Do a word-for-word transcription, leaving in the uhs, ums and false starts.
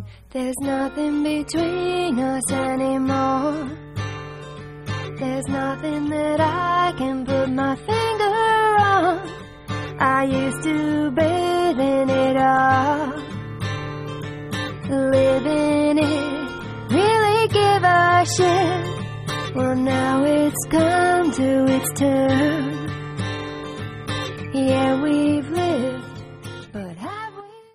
There's nothing between us anymore. There's nothing that I can put my finger on. I used to bathe in it all, live in it, really give a shit. Well, now it's come to its turn.